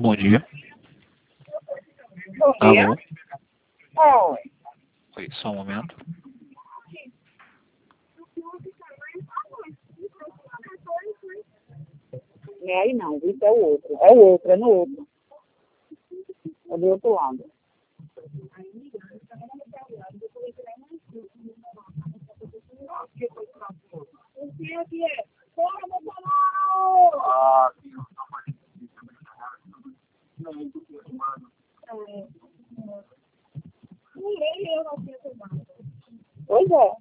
Bom dia. Bom dia. Alô? Oi. Oi, só um momento. Não é aí não, isso é o outro. É o outro, é no outro. É do outro lado. Pois é.